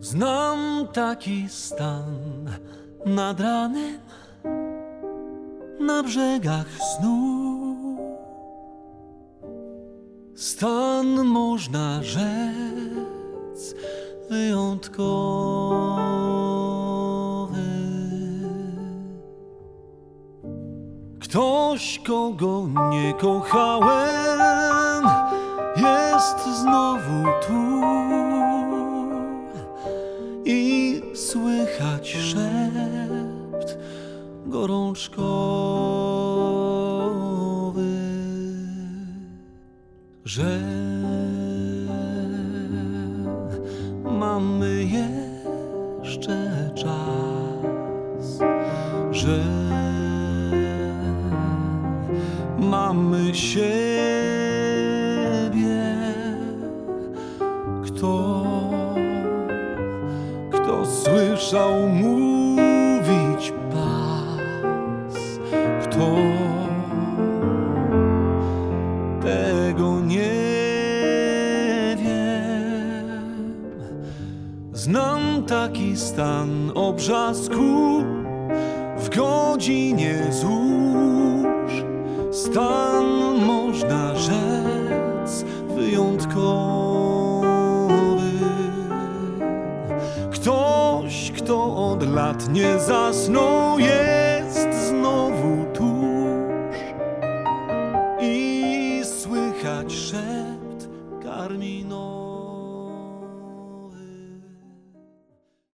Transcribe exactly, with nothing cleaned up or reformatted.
Znam taki stan nad ranem na brzegach snu. Stan można rzec wyjątkowy. Ktoś, kogo nie kochałem, jest znowu tu i słychać szept gorączkowy, że mamy jeszcze czas, że mamy siebie. Kto, kto słyszał mówić pas? Kto tego nie wiem? Znam taki stan obrzasku w godzinie złóż. Stan można rzec wyjątkowy. Ktoś, kto od lat nie zasnął, jest